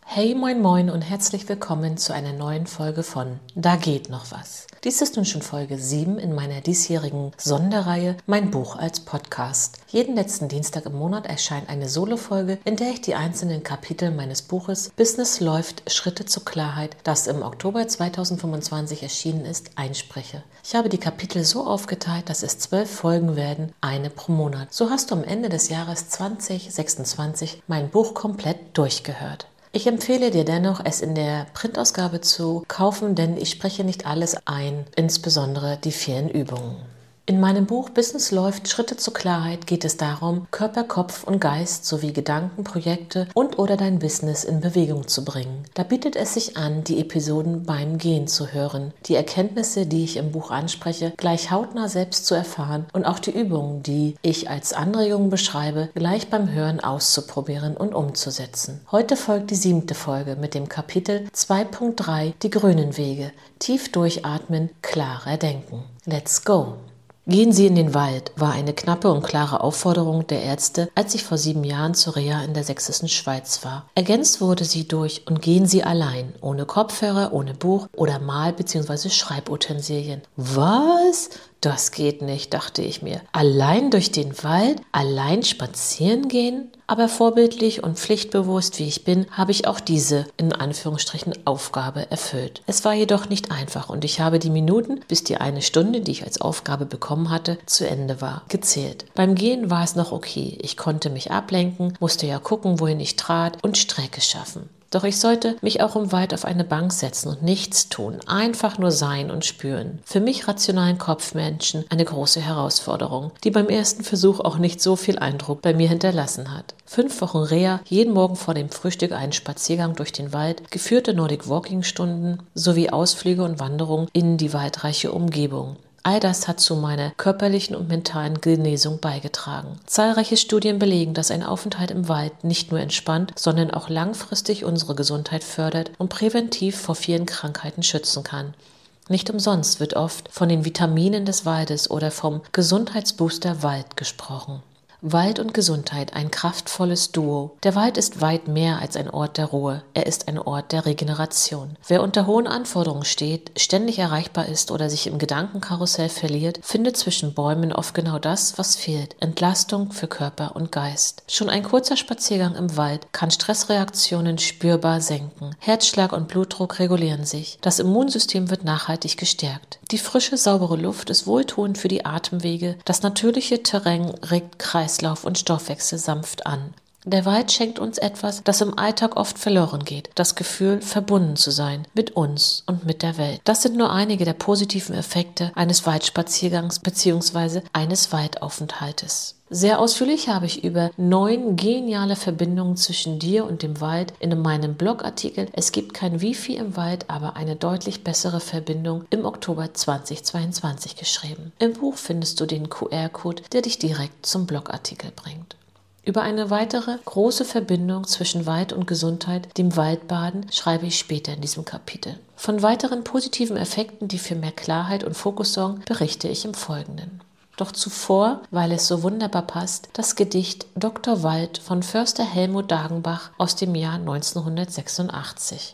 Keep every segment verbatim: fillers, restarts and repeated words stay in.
Hey moin moin und herzlich willkommen zu einer neuen Folge von Da geht noch was. Dies ist nun schon Folge sieben in meiner diesjährigen Sonderreihe Mein Buch als Podcast. Jeden letzten Dienstag im Monat erscheint eine Solo-Folge, in der ich die einzelnen Kapitel meines Buches Business läuft, Schritte zur Klarheit, das im Oktober zweitausendfünfundzwanzig erschienen ist, einspreche. Ich habe die Kapitel so aufgeteilt, dass es zwölf Folgen werden, eine pro Monat. So hast du am Ende des Jahres zwanzig sechsundzwanzig mein Buch komplett durchgehört. Ich empfehle dir dennoch, es in der Printausgabe zu kaufen, denn ich spreche nicht alles ein, insbesondere die vielen Übungen. In meinem Buch Business läuft, Schritte zur Klarheit geht es darum, Körper, Kopf und Geist sowie Gedanken, Projekte und oder dein Business in Bewegung zu bringen. Da bietet es sich an, die Episoden beim Gehen zu hören, die Erkenntnisse, die ich im Buch anspreche, gleich hautnah selbst zu erfahren und auch die Übungen, die ich als Anregung beschreibe, gleich beim Hören auszuprobieren und umzusetzen. Heute folgt die siebte Folge mit dem Kapitel zwei Punkt drei Die grünen Wege. Tief durchatmen, klarer denken. Let's go! Gehen Sie in den Wald, war eine knappe und klare Aufforderung der Ärzte, als ich vor sieben Jahren zur Reha in der sächsischen Schweiz war. Ergänzt wurde sie durch und gehen Sie allein, ohne Kopfhörer, ohne Buch oder Mal- bzw. Schreibutensilien. Was? Das geht nicht, dachte ich mir. Allein durch den Wald? Allein spazieren gehen? Aber vorbildlich und pflichtbewusst wie ich bin, habe ich auch diese, in Anführungsstrichen, Aufgabe erfüllt. Es war jedoch nicht einfach und ich habe die Minuten, bis die eine Stunde, die ich als Aufgabe bekommen hatte, zu Ende war, gezählt. Beim Gehen war es noch okay. Ich konnte mich ablenken, musste ja gucken, wohin ich trat und Strecke schaffen. Doch ich sollte mich auch im Wald auf eine Bank setzen und nichts tun, einfach nur sein und spüren. Für mich rationalen Kopfmenschen eine große Herausforderung, die beim ersten Versuch auch nicht so viel Eindruck bei mir hinterlassen hat. Fünf Wochen Reha, jeden Morgen vor dem Frühstück einen Spaziergang durch den Wald, geführte Nordic Walking Stunden sowie Ausflüge und Wanderungen in die waldreiche Umgebung. All das hat zu meiner körperlichen und mentalen Genesung beigetragen. Zahlreiche Studien belegen, dass ein Aufenthalt im Wald nicht nur entspannt, sondern auch langfristig unsere Gesundheit fördert und präventiv vor vielen Krankheiten schützen kann. Nicht umsonst wird oft von den Vitaminen des Waldes oder vom Gesundheitsbooster Wald gesprochen. Wald und Gesundheit, ein kraftvolles Duo. Der Wald ist weit mehr als ein Ort der Ruhe. Er ist ein Ort der Regeneration. Wer unter hohen Anforderungen steht, ständig erreichbar ist oder sich im Gedankenkarussell verliert, findet zwischen Bäumen oft genau das, was fehlt. Entlastung für Körper und Geist. Schon ein kurzer Spaziergang im Wald kann Stressreaktionen spürbar senken. Herzschlag und Blutdruck regulieren sich. Das Immunsystem wird nachhaltig gestärkt. Die frische, saubere Luft ist wohltuend für die Atemwege. Das natürliche Terrain regt Kreis Kreislauf und Stoffwechsel sanft an. Der Wald schenkt uns etwas, das im Alltag oft verloren geht. Das Gefühl, verbunden zu sein mit uns und mit der Welt. Das sind nur einige der positiven Effekte eines Waldspaziergangs bzw. eines Waldaufenthaltes. Sehr ausführlich habe ich über neun geniale Verbindungen zwischen dir und dem Wald in meinem Blogartikel Es gibt kein Wifi im Wald, aber eine deutlich bessere Verbindung im Oktober zweitausendzweiundzwanzig geschrieben. Im Buch findest du den Q R-Code, der dich direkt zum Blogartikel bringt. Über eine weitere große Verbindung zwischen Wald und Gesundheit, dem Waldbaden, schreibe ich später in diesem Kapitel. Von weiteren positiven Effekten, die für mehr Klarheit und Fokus sorgen, berichte ich im Folgenden. Doch zuvor, weil es so wunderbar passt, das Gedicht Doktor Wald von Förster Helmut Dagenbach aus dem Jahr neunzehnhundertsechsundachtzig.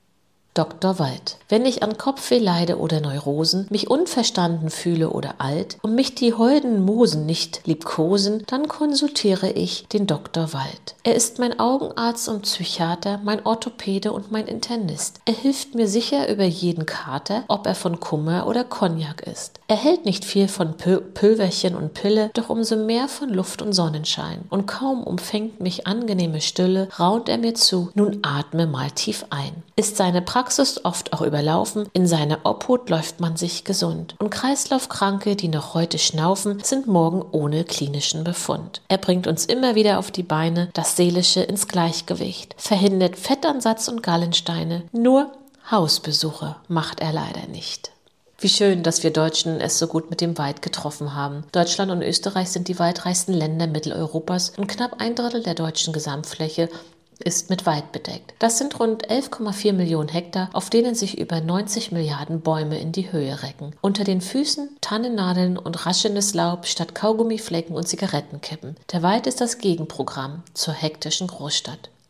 Doktor Wald. Wenn ich an Kopfweh leide oder Neurosen, mich unverstanden fühle oder alt und mich die holden Mosen nicht liebkosen, dann konsultiere ich den Doktor Wald. Er ist mein Augenarzt und Psychiater, mein Orthopäde und mein Internist. Er hilft mir sicher über jeden Kater, ob er von Kummer oder Cognac ist. Er hält nicht viel von Pül- Pülverchen und Pille, doch umso mehr von Luft und Sonnenschein. Und kaum umfängt mich angenehme Stille, raunt er mir zu, nun atme mal tief ein. Ist seine Praxis oft auch überlaufen, in seiner Obhut läuft man sich gesund. Und Kreislaufkranke, die noch heute schnaufen, sind morgen ohne klinischen Befund. Er bringt uns immer wieder auf die Beine, das Seelische ins Gleichgewicht, verhindert Fettansatz und Gallensteine, nur Hausbesuche macht er leider nicht. Wie schön, dass wir Deutschen es so gut mit dem Wald getroffen haben. Deutschland und Österreich sind die waldreichsten Länder Mitteleuropas und knapp ein Drittel der deutschen Gesamtfläche ist mit Wald bedeckt. Das sind rund elf Komma vier Millionen Hektar, auf denen sich über neunzig Milliarden Bäume in die Höhe recken. Unter den Füßen Tannennadeln und raschelndes Laub statt Kaugummiflecken und Zigarettenkippen. Der Wald ist das Gegenprogramm zur hektischen Großstadt.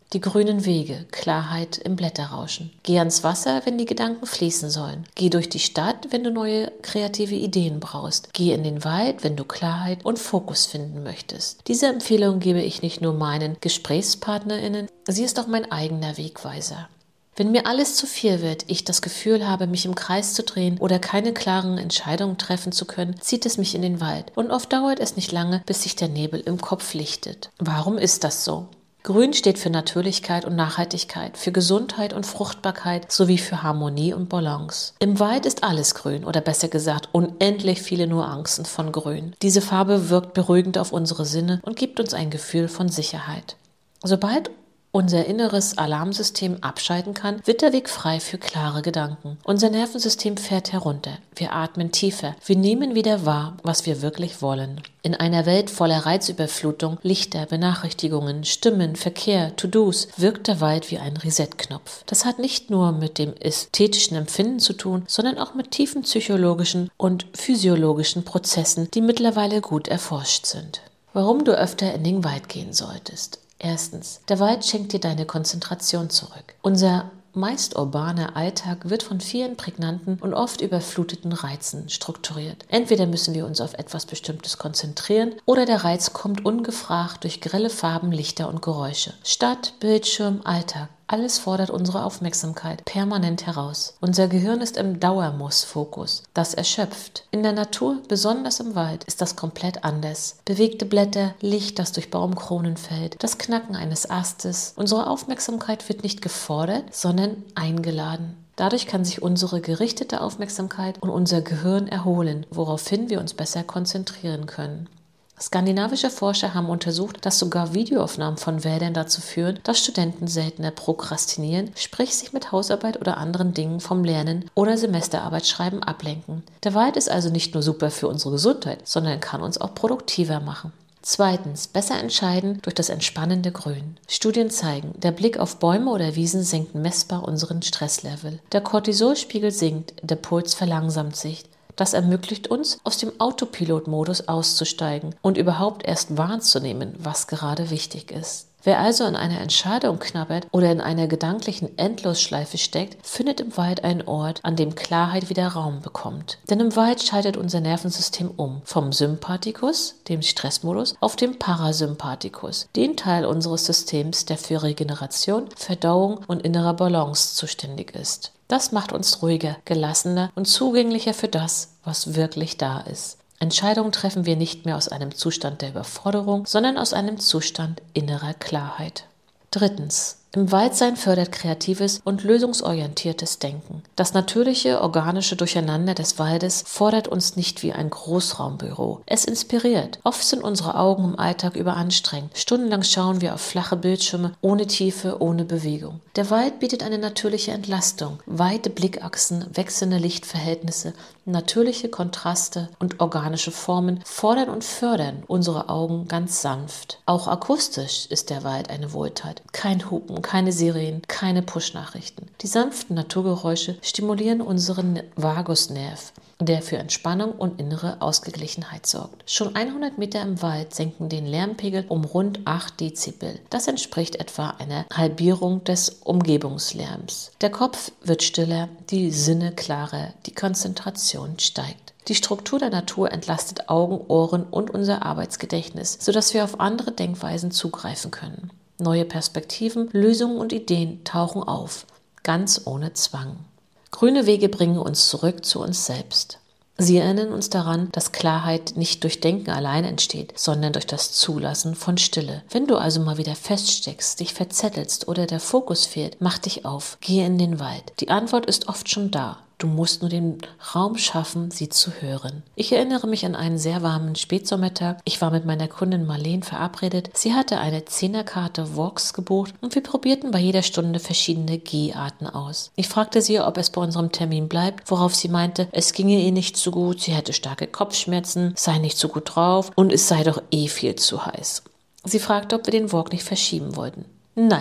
Die grünen Wege, Klarheit im Blätterrauschen. Geh ans Wasser, wenn die Gedanken fließen sollen. Geh durch die Stadt, wenn du neue kreative Ideen brauchst. Geh in den Wald, wenn du Klarheit und Fokus finden möchtest. Diese Empfehlung gebe ich nicht nur meinen GesprächspartnerInnen, sie ist auch mein eigener Wegweiser. Wenn mir alles zu viel wird, ich das Gefühl habe, mich im Kreis zu drehen oder keine klaren Entscheidungen treffen zu können, zieht es mich in den Wald. Und oft dauert es nicht lange, bis sich der Nebel im Kopf lichtet. Warum ist das so? Grün steht für Natürlichkeit und Nachhaltigkeit, für Gesundheit und Fruchtbarkeit sowie für Harmonie und Balance. Im Wald ist alles grün oder besser gesagt unendlich viele Nuancen von Grün. Diese Farbe wirkt beruhigend auf unsere Sinne und gibt uns ein Gefühl von Sicherheit. Sobald unser inneres Alarmsystem abschalten kann, wird der Weg frei für klare Gedanken. Unser Nervensystem fährt herunter. Wir atmen tiefer. Wir nehmen wieder wahr, was wir wirklich wollen. In einer Welt voller Reizüberflutung, Lichter, Benachrichtigungen, Stimmen, Verkehr, To-Dos wirkt der Wald wie ein Reset-Knopf. Das hat nicht nur mit dem ästhetischen Empfinden zu tun, sondern auch mit tiefen psychologischen und physiologischen Prozessen, die mittlerweile gut erforscht sind. Warum du öfter in den Wald gehen solltest. Erstens, der Wald schenkt dir deine Konzentration zurück. Unser meist urbaner Alltag wird von vielen prägnanten und oft überfluteten Reizen strukturiert. Entweder müssen wir uns auf etwas Bestimmtes konzentrieren oder der Reiz kommt ungefragt durch grelle Farben, Lichter und Geräusche. Stadt, Bildschirm, Alltag. Alles fordert unsere Aufmerksamkeit permanent heraus. Unser Gehirn ist im Dauermuss-Fokus. Das erschöpft. In der Natur, besonders im Wald, ist das komplett anders. Bewegte Blätter, Licht, das durch Baumkronen fällt, das Knacken eines Astes. Unsere Aufmerksamkeit wird nicht gefordert, sondern eingeladen. Dadurch kann sich unsere gerichtete Aufmerksamkeit und unser Gehirn erholen, woraufhin wir uns besser konzentrieren können. Skandinavische Forscher haben untersucht, dass sogar Videoaufnahmen von Wäldern dazu führen, dass Studenten seltener prokrastinieren, sprich sich mit Hausarbeit oder anderen Dingen vom Lernen oder Semesterarbeitsschreiben ablenken. Der Wald ist also nicht nur super für unsere Gesundheit, sondern kann uns auch produktiver machen. Zweitens, besser entscheiden durch das entspannende Grün. Studien zeigen, der Blick auf Bäume oder Wiesen senkt messbar unseren Stresslevel. Der Cortisolspiegel sinkt, der Puls verlangsamt sich. Das ermöglicht uns, aus dem Autopilot-Modus auszusteigen und überhaupt erst wahrzunehmen, was gerade wichtig ist. Wer also an einer Entscheidung knabbert oder in einer gedanklichen Endlosschleife steckt, findet im Wald einen Ort, an dem Klarheit wieder Raum bekommt. Denn im Wald schaltet unser Nervensystem um, vom Sympathikus, dem Stressmodus, auf den Parasympathikus, den Teil unseres Systems, der für Regeneration, Verdauung und innerer Balance zuständig ist. Das macht uns ruhiger, gelassener und zugänglicher für das, was wirklich da ist. Entscheidungen treffen wir nicht mehr aus einem Zustand der Überforderung, sondern aus einem Zustand innerer Klarheit. Drittens. Im Waldsein fördert kreatives und lösungsorientiertes Denken. Das natürliche, organische Durcheinander des Waldes fordert uns nicht wie ein Großraumbüro. Es inspiriert. Oft sind unsere Augen im Alltag überanstrengt. Stundenlang schauen wir auf flache Bildschirme, ohne Tiefe, ohne Bewegung. Der Wald bietet eine natürliche Entlastung. Weite Blickachsen, wechselnde Lichtverhältnisse, natürliche Kontraste und organische Formen fordern und fördern unsere Augen ganz sanft. Auch akustisch ist der Wald eine Wohltat. Kein Hupen, keine Sirenen, keine Push-Nachrichten. Die sanften Naturgeräusche stimulieren unseren Vagusnerv, der für Entspannung und innere Ausgeglichenheit sorgt. Schon hundert Meter im Wald senken den Lärmpegel um rund acht Dezibel. Das entspricht etwa einer Halbierung des Umgebungslärms. Der Kopf wird stiller, die Sinne klarer, die Konzentration steigt. Die Struktur der Natur entlastet Augen, Ohren und unser Arbeitsgedächtnis, sodass wir auf andere Denkweisen zugreifen können. Neue Perspektiven, Lösungen und Ideen tauchen auf, ganz ohne Zwang. Grüne Wege bringen uns zurück zu uns selbst. Sie erinnern uns daran, dass Klarheit nicht durch Denken allein entsteht, sondern durch das Zulassen von Stille. Wenn du also mal wieder feststeckst, dich verzettelst oder der Fokus fehlt, mach dich auf, gehe in den Wald. Die Antwort ist oft schon da. Du musst nur den Raum schaffen, sie zu hören. Ich erinnere mich an einen sehr warmen Spätsommertag. Ich war mit meiner Kundin Marleen verabredet. Sie hatte eine Zehnerkarte Walks gebucht und wir probierten bei jeder Stunde verschiedene Geharten aus. Ich fragte sie, ob es bei unserem Termin bleibt, worauf sie meinte, es ginge ihr nicht so gut, sie hätte starke Kopfschmerzen, sei nicht so gut drauf und es sei doch eh viel zu heiß. Sie fragte, ob wir den Walk nicht verschieben wollten. Nein,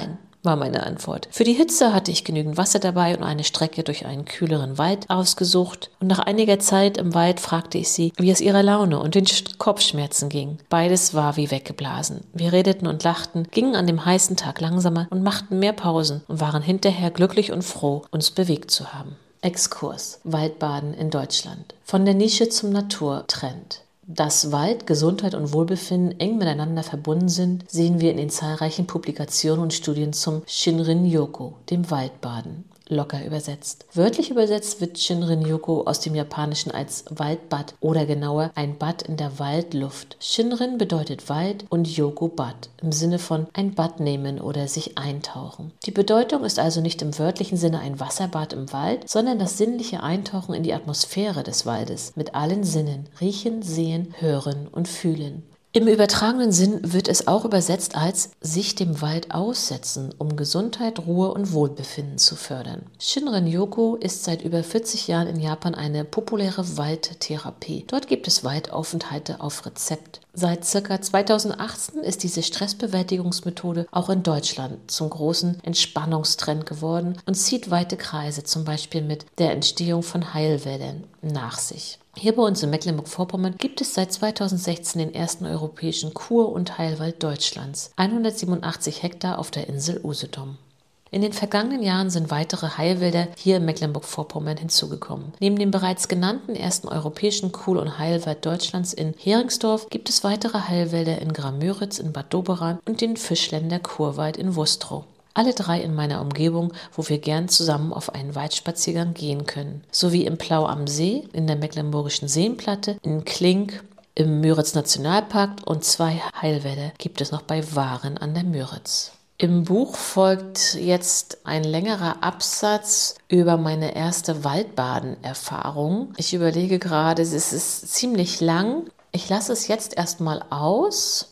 war meine Antwort. Für die Hitze hatte ich genügend Wasser dabei und eine Strecke durch einen kühleren Wald ausgesucht. Und nach einiger Zeit im Wald fragte ich sie, wie es ihrer Laune und den Kopfschmerzen ging. Beides war wie weggeblasen. Wir redeten und lachten, gingen an dem heißen Tag langsamer und machten mehr Pausen und waren hinterher glücklich und froh, uns bewegt zu haben. Exkurs: Waldbaden in Deutschland. Von der Nische zum Naturtrend. Dass Wald, Gesundheit und Wohlbefinden eng miteinander verbunden sind, sehen wir in den zahlreichen Publikationen und Studien zum Shinrin-yoku, dem Waldbaden. Locker übersetzt. Wörtlich übersetzt wird Shinrin-yoku aus dem Japanischen als Waldbad oder genauer ein Bad in der Waldluft. Shinrin bedeutet Wald und Yoku Bad im Sinne von ein Bad nehmen oder sich eintauchen. Die Bedeutung ist also nicht im wörtlichen Sinne ein Wasserbad im Wald, sondern das sinnliche Eintauchen in die Atmosphäre des Waldes mit allen Sinnen: riechen, sehen, hören und fühlen. Im übertragenen Sinn wird es auch übersetzt als sich dem Wald aussetzen, um Gesundheit, Ruhe und Wohlbefinden zu fördern. Shinrin-yoku ist seit über vierzig Jahren in Japan eine populäre Waldtherapie. Dort gibt es Waldaufenthalte auf Rezept. Seit ca. zweitausendachtzehn ist diese Stressbewältigungsmethode auch in Deutschland zum großen Entspannungstrend geworden und zieht weite Kreise, zum Beispiel mit der Entstehung von Heilwäldern, nach sich. Hier bei uns in Mecklenburg-Vorpommern gibt es seit zweitausendsechzehn den ersten europäischen Kur- und Heilwald Deutschlands, hundertsiebenundachtzig Hektar auf der Insel Usedom. In den vergangenen Jahren sind weitere Heilwälder hier in Mecklenburg-Vorpommern hinzugekommen. Neben dem bereits genannten ersten europäischen Kur- und Heilwald Deutschlands in Heringsdorf gibt es weitere Heilwälder in Grammöritz, in Bad Doberan und den Fischländer Kurwald in Wustrow. Alle drei in meiner Umgebung, wo wir gern zusammen auf einen Waldspaziergang gehen können. Sowie im Plau am See, in der Mecklenburgischen Seenplatte, in Klink, im Müritz-Nationalpark und zwei Heilwälder gibt es noch bei Waren an der Müritz. Im Buch folgt jetzt ein längerer Absatz über meine erste Waldbaden-Erfahrung. Ich überlege gerade, es ist ziemlich lang. Ich lasse es jetzt erstmal aus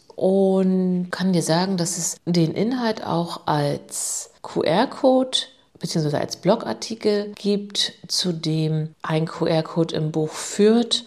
und kann dir sagen, dass es den Inhalt auch als Q R-Code bzw. als Blogartikel gibt, zu dem ein Q R-Code im Buch führt,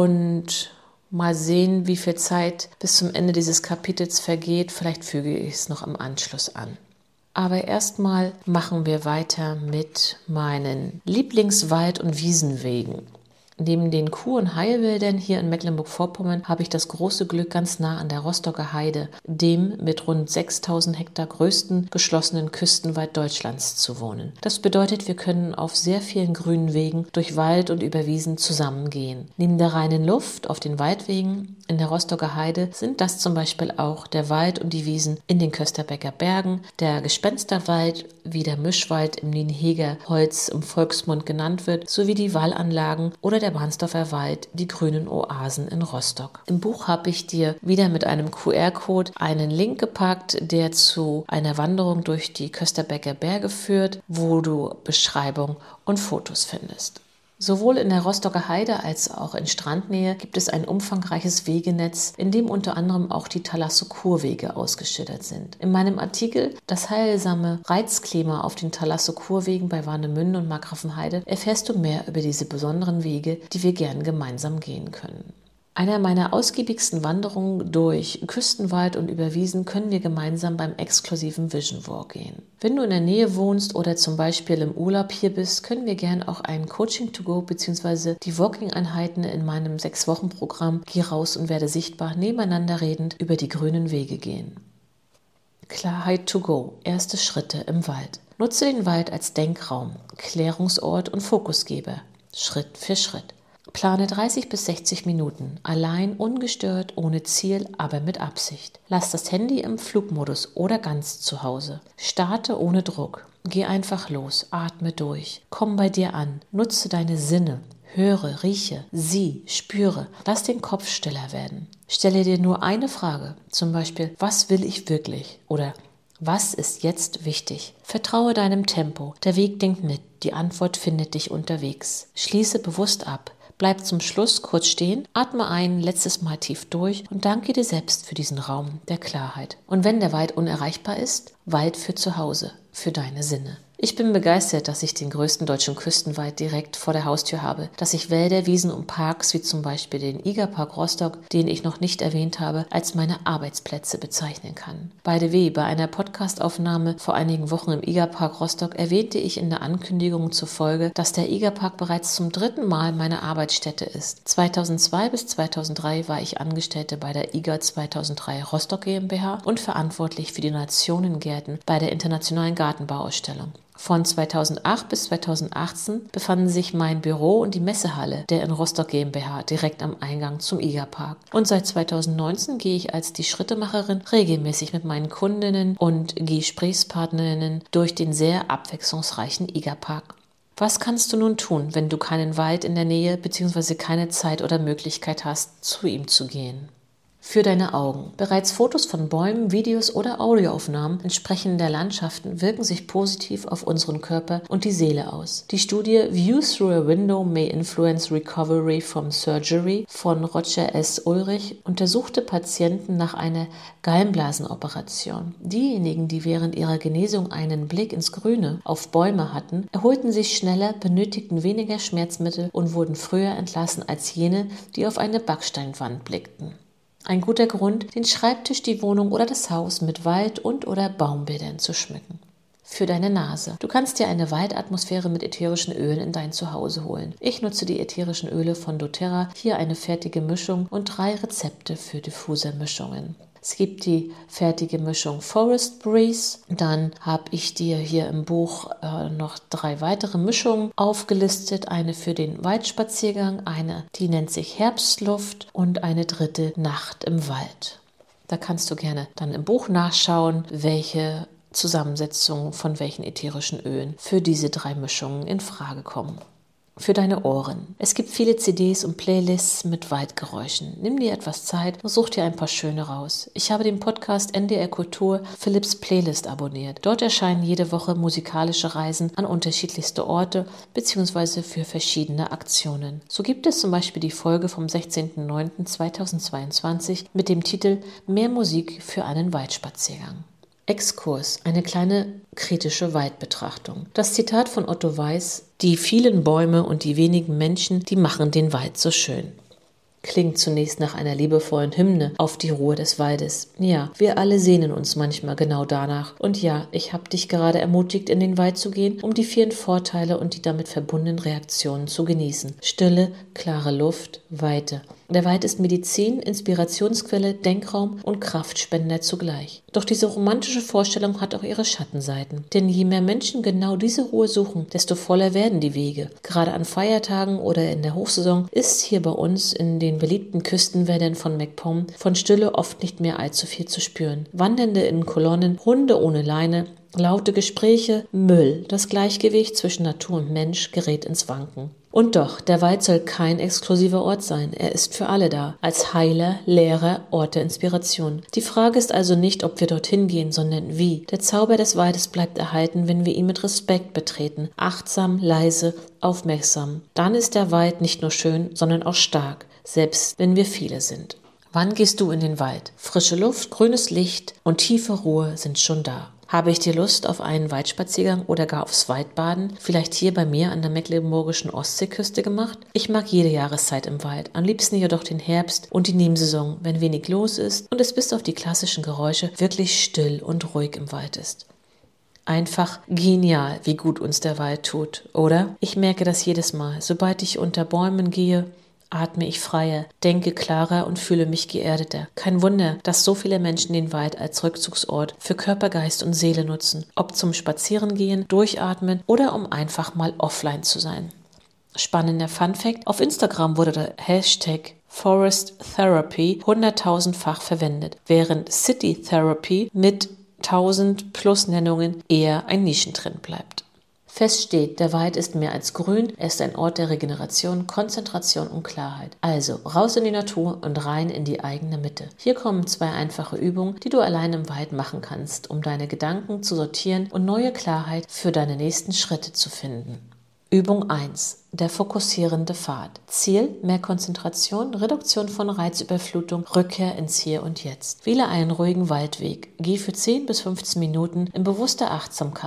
und mal sehen, wie viel Zeit bis zum Ende dieses Kapitels vergeht. Vielleicht füge ich es noch am Anschluss an. Aber erstmal machen wir weiter mit meinen Lieblingswald- und Wiesenwegen. Neben den Kur- und Heilwäldern hier in Mecklenburg-Vorpommern habe ich das große Glück, ganz nah an der Rostocker Heide, dem mit rund sechstausend Hektar größten geschlossenen Küstenwald Deutschlands, zu wohnen. Das bedeutet, wir können auf sehr vielen grünen Wegen durch Wald und über Wiesen zusammengehen. Neben der reinen Luft auf den Waldwegen in der Rostocker Heide sind das zum Beispiel auch der Wald und die Wiesen in den Kösterbecker Bergen, der Gespensterwald, wie der Mischwald im Nienheger Holz im Volksmund genannt wird, sowie die Wallanlagen oder der Bahnsdorfer Wald, die grünen Oasen in Rostock. Im Buch habe ich dir wieder mit einem Q R-Code einen Link gepackt, der zu einer Wanderung durch die Kösterbecker Berge führt, wo du Beschreibung und Fotos findest. Sowohl in der Rostocker Heide als auch in Strandnähe gibt es ein umfangreiches Wegenetz, in dem unter anderem auch die Thalassokurwege ausgeschildert sind. In meinem Artikel "Das heilsame Reizklima auf den Thalassokurwegen bei Warnemünde und Markgrafenheide" erfährst du mehr über diese besonderen Wege, die wir gern gemeinsam gehen können. Einer meiner ausgiebigsten Wanderungen durch Küstenwald und über Wiesen können wir gemeinsam beim exklusiven Vision Walk gehen. Wenn du in der Nähe wohnst oder zum Beispiel im Urlaub hier bist, können wir gern auch ein Coaching to go bzw. die Walking-Einheiten in meinem sechs Wochen Programm Geh raus und werde sichtbar nebeneinander redend über die grünen Wege gehen. Klarheit to go. Erste Schritte im Wald. Nutze den Wald als Denkraum, Klärungsort und Fokusgeber. Schritt für Schritt. Plane dreißig bis sechzig Minuten, allein, ungestört, ohne Ziel, aber mit Absicht. Lass das Handy im Flugmodus oder ganz zu Hause. Starte ohne Druck. Geh einfach los, atme durch. Komm bei dir an, nutze deine Sinne. Höre, rieche, sieh, spüre. Lass den Kopf stiller werden. Stelle dir nur eine Frage, zum Beispiel, was will ich wirklich? Oder was ist jetzt wichtig? Vertraue deinem Tempo. Der Weg denkt mit, die Antwort findet dich unterwegs. Schließe bewusst ab. Bleib zum Schluss kurz stehen, atme ein letztes Mal tief durch und danke dir selbst für diesen Raum der Klarheit. Und wenn der Wald unerreichbar ist, Wald für zu Hause, für deine Sinne. Ich bin begeistert, dass ich den größten deutschen Küstenwald direkt vor der Haustür habe, dass ich Wälder, Wiesen und Parks wie zum Beispiel den IGA-Park Rostock, den ich noch nicht erwähnt habe, als meine Arbeitsplätze bezeichnen kann. By the way, bei einer Podcastaufnahme vor einigen Wochen im IGA-Park Rostock erwähnte ich in der Ankündigung zur Folge, dass der IGA-Park bereits zum dritten Mal meine Arbeitsstätte ist. zweitausendzwei bis zweitausenddrei war ich Angestellte bei der I G A zweitausenddrei Rostock GmbH und verantwortlich für die Nationengärten bei der Internationalen Gartenbauausstellung. Von zweitausendacht bis zweitausendachtzehn befanden sich mein Büro und die Messehalle der in Rostock GmbH direkt am Eingang zum IGA-Park. Und seit zweitausendneunzehn gehe ich als die Schrittemacherin regelmäßig mit meinen Kundinnen und Gesprächspartnerinnen durch den sehr abwechslungsreichen IGA-Park. Was kannst du nun tun, wenn du keinen Wald in der Nähe bzw. keine Zeit oder Möglichkeit hast, zu ihm zu gehen? Für deine Augen. Bereits Fotos von Bäumen, Videos oder Audioaufnahmen entsprechender Landschaften wirken sich positiv auf unseren Körper und die Seele aus. Die Studie View Through a Window May Influence Recovery from Surgery von Roger S. Ulrich untersuchte Patienten nach einer Gallenblasenoperation. Diejenigen, die während ihrer Genesung einen Blick ins Grüne auf Bäume hatten, erholten sich schneller, benötigten weniger Schmerzmittel und wurden früher entlassen als jene, die auf eine Backsteinwand blickten. Ein guter Grund, den Schreibtisch, die Wohnung oder das Haus mit Wald- und oder Baumbildern zu schmücken. Für deine Nase. Du kannst dir eine Waldatmosphäre mit ätherischen Ölen in dein Zuhause holen. Ich nutze die ätherischen Öle von doTERRA, hier eine fertige Mischung und drei Rezepte für Diffusermischungen. Es gibt die fertige Mischung Forest Breeze. Dann habe ich dir hier im Buch äh, noch drei weitere Mischungen aufgelistet. Eine für den Waldspaziergang, eine, die nennt sich Herbstluft und eine dritte Nacht im Wald. Da kannst du gerne dann im Buch nachschauen, welche Zusammensetzungen von welchen ätherischen Ölen für diese drei Mischungen in Frage kommen. Für deine Ohren. Es gibt viele C Ds und Playlists mit Waldgeräuschen. Nimm dir etwas Zeit und such dir ein paar schöne raus. Ich habe den Podcast N D R Kultur Philips Playlist abonniert. Dort erscheinen jede Woche musikalische Reisen an unterschiedlichste Orte bzw. für verschiedene Aktionen. So gibt es zum Beispiel die Folge vom sechzehnten neunten zweitausendzweiundzwanzig mit dem Titel Mehr Musik für einen Waldspaziergang. Exkurs, eine kleine kritische Waldbetrachtung. Das Zitat von Otto Weiß: Die vielen Bäume und die wenigen Menschen, die machen den Wald so schön. Klingt zunächst nach einer liebevollen Hymne auf die Ruhe des Waldes. Ja, wir alle sehnen uns manchmal genau danach. Und ja, ich habe dich gerade ermutigt, in den Wald zu gehen, um die vielen Vorteile und die damit verbundenen Reaktionen zu genießen. Stille, klare Luft, Weite. Der Wald ist Medizin, Inspirationsquelle, Denkraum und Kraftspender zugleich. Doch diese romantische Vorstellung hat auch ihre Schattenseiten. Denn je mehr Menschen genau diese Ruhe suchen, desto voller werden die Wege. Gerade an Feiertagen oder in der Hochsaison ist hier bei uns in den beliebten Küstenwäldern von MacPom von Stille oft nicht mehr allzu viel zu spüren. Wandernde in Kolonnen, Hunde ohne Leine, laute Gespräche, Müll. Das Gleichgewicht zwischen Natur und Mensch gerät ins Wanken. Und doch, der Wald soll kein exklusiver Ort sein. Er ist für alle da. Als Heiler, Lehrer, Ort der Inspiration. Die Frage ist also nicht, ob wir dorthin gehen, sondern wie. Der Zauber des Waldes bleibt erhalten, wenn wir ihn mit Respekt betreten. Achtsam, leise, aufmerksam. Dann ist der Wald nicht nur schön, sondern auch stark. Selbst wenn wir viele sind. Wann gehst du in den Wald? Frische Luft, grünes Licht und tiefe Ruhe sind schon da. Habe ich dir Lust auf einen Waldspaziergang oder gar aufs Waldbaden? Vielleicht hier bei mir an der mecklenburgischen Ostseeküste gemacht? Ich mag jede Jahreszeit im Wald, am liebsten jedoch den Herbst und die Nebensaison, wenn wenig los ist und es bis auf die klassischen Geräusche wirklich still und ruhig im Wald ist. Einfach genial, wie gut uns der Wald tut, oder? Ich merke das jedes Mal, sobald ich unter Bäumen gehe, atme ich freier, denke klarer und fühle mich geerdeter. Kein Wunder, dass so viele Menschen den Wald als Rückzugsort für Körper, Geist und Seele nutzen, ob zum Spazierengehen, Durchatmen oder um einfach mal offline zu sein. Spannender Funfact: Auf Instagram wurde der Hashtag Forest Therapy hunderttausendfach verwendet, während City Therapy mit tausend plus Nennungen eher ein Nischentrend bleibt. Fest steht, der Wald ist mehr als grün, er ist ein Ort der Regeneration, Konzentration und Klarheit. Also raus in die Natur und rein in die eigene Mitte. Hier kommen zwei einfache Übungen, die du allein im Wald machen kannst, um deine Gedanken zu sortieren und neue Klarheit für deine nächsten Schritte zu finden. Übung eins. Der fokussierende Pfad. Ziel: mehr Konzentration, Reduktion von Reizüberflutung, Rückkehr ins Hier und Jetzt. Wähle einen ruhigen Waldweg. Geh für zehn bis fünfzehn Minuten in bewusster Achtsamkeit.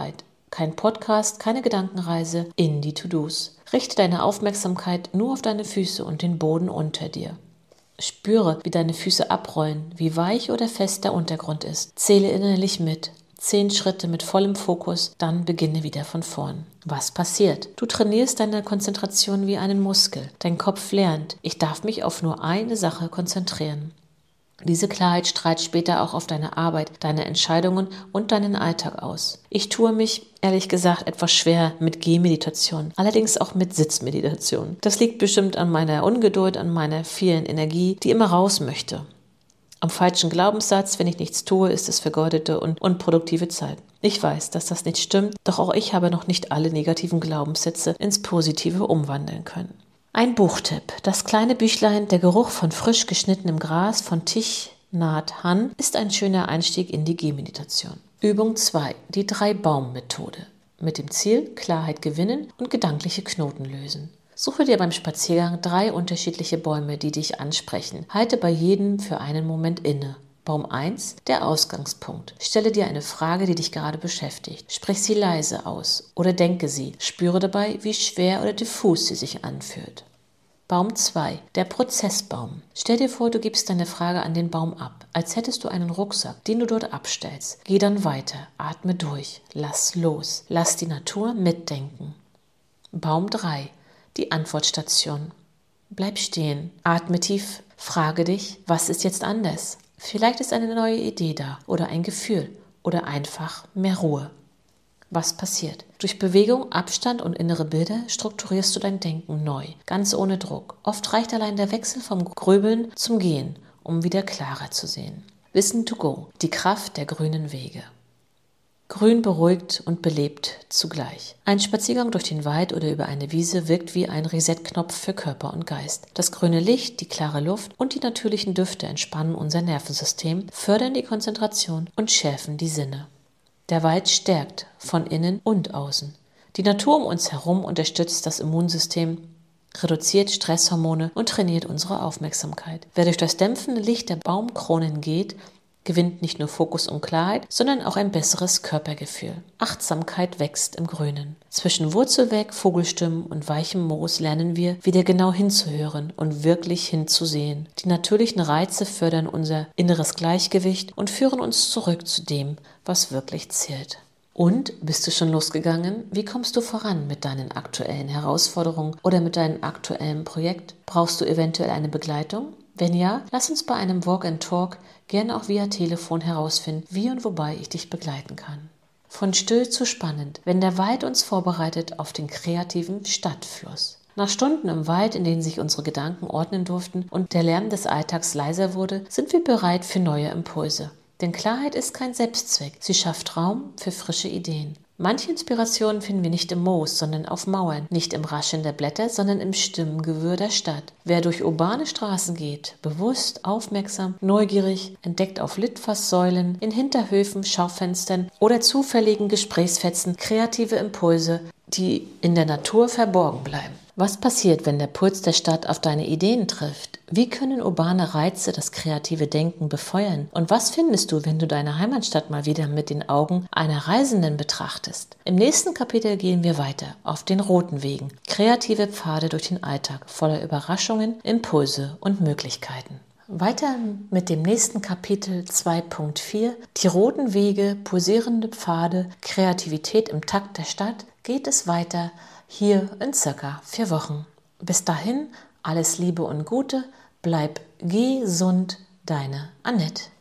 Kein Podcast, keine Gedankenreise in die To-Dos. Richte deine Aufmerksamkeit nur auf deine Füße und den Boden unter dir. Spüre, wie deine Füße abrollen, wie weich oder fest der Untergrund ist. Zähle innerlich mit. Zehn Schritte mit vollem Fokus, dann beginne wieder von vorn. Was passiert? Du trainierst deine Konzentration wie einen Muskel. Dein Kopf lernt, ich darf mich auf nur eine Sache konzentrieren. Diese Klarheit strahlt später auch auf deine Arbeit, deine Entscheidungen und deinen Alltag aus. Ich tue mich, ehrlich gesagt, etwas schwer mit Gehmeditation, allerdings auch mit Sitzmeditation. Das liegt bestimmt an meiner Ungeduld, an meiner vielen Energie, die immer raus möchte. Am falschen Glaubenssatz, wenn ich nichts tue, ist es vergeudete und unproduktive Zeit. Ich weiß, dass das nicht stimmt, doch auch ich habe noch nicht alle negativen Glaubenssätze ins Positive umwandeln können. Ein Buchtipp. Das kleine Büchlein Der Geruch von frisch geschnittenem Gras von Thich Nhat Hanh ist ein schöner Einstieg in die Gehmeditation. Übung zwei. Die Drei-Baum-Methode. Mit dem Ziel Klarheit gewinnen und gedankliche Knoten lösen. Suche dir beim Spaziergang drei unterschiedliche Bäume, die dich ansprechen. Halte bei jedem für einen Moment inne. Baum eins, der Ausgangspunkt. Stelle dir eine Frage, die dich gerade beschäftigt. Sprich sie leise aus oder denke sie. Spüre dabei, wie schwer oder diffus sie sich anfühlt. Baum zwei, der Prozessbaum. Stell dir vor, du gibst deine Frage an den Baum ab, als hättest du einen Rucksack, den du dort abstellst. Geh dann weiter, atme durch, lass los, lass die Natur mitdenken. Baum drei, die Antwortstation. Bleib stehen, atme tief, frage dich, was ist jetzt anders? Vielleicht ist eine neue Idee da oder ein Gefühl oder einfach mehr Ruhe. Was passiert? Durch Bewegung, Abstand und innere Bilder strukturierst du dein Denken neu, ganz ohne Druck. Oft reicht allein der Wechsel vom Grübeln zum Gehen, um wieder klarer zu sehen. Wissen to go, die Kraft der grünen Wege. Grün beruhigt und belebt zugleich. Ein Spaziergang durch den Wald oder über eine Wiese wirkt wie ein Reset-Knopf für Körper und Geist. Das grüne Licht, die klare Luft und die natürlichen Düfte entspannen unser Nervensystem, fördern die Konzentration und schärfen die Sinne. Der Wald stärkt, von innen und außen. Die Natur um uns herum unterstützt das Immunsystem, reduziert Stresshormone und trainiert unsere Aufmerksamkeit. Wer durch das dämpfende Licht der Baumkronen geht, gewinnt nicht nur Fokus und Klarheit, sondern auch ein besseres Körpergefühl. Achtsamkeit wächst im Grünen. Zwischen Wurzelwerk, Vogelstimmen und weichem Moos lernen wir, wieder genau hinzuhören und wirklich hinzusehen. Die natürlichen Reize fördern unser inneres Gleichgewicht und führen uns zurück zu dem, was wirklich zählt. Und, bist du schon losgegangen? Wie kommst du voran mit deinen aktuellen Herausforderungen oder mit deinem aktuellen Projekt? Brauchst du eventuell eine Begleitung? Wenn ja, lass uns bei einem Walk and Talk gerne auch via Telefon herausfinden, wie und wobei ich dich begleiten kann. Von still zu spannend, wenn der Wald uns vorbereitet auf den kreativen Stadtfluss. Nach Stunden im Wald, in denen sich unsere Gedanken ordnen durften und der Lärm des Alltags leiser wurde, sind wir bereit für neue Impulse. Denn Klarheit ist kein Selbstzweck, sie schafft Raum für frische Ideen. Manche Inspirationen finden wir nicht im Moos, sondern auf Mauern, nicht im Rascheln der Blätter, sondern im Stimmengewirr der Stadt. Wer durch urbane Straßen geht, bewusst, aufmerksam, neugierig, entdeckt auf Litfaßsäulen, in Hinterhöfen, Schaufenstern oder zufälligen Gesprächsfetzen kreative Impulse, die in der Natur verborgen bleiben. Was passiert, wenn der Puls der Stadt auf deine Ideen trifft? Wie können urbane Reize das kreative Denken befeuern? Und was findest du, wenn du deine Heimatstadt mal wieder mit den Augen einer Reisenden betrachtest? Im nächsten Kapitel gehen wir weiter auf den roten Wegen. Kreative Pfade durch den Alltag, voller Überraschungen, Impulse und Möglichkeiten. Weiter mit dem nächsten Kapitel zwei Punkt vier. Die roten Wege, pulsierende Pfade, Kreativität im Takt der Stadt, geht es weiter hier in circa vier Wochen. Bis dahin, alles Liebe und Gute, bleib gesund, deine Annette.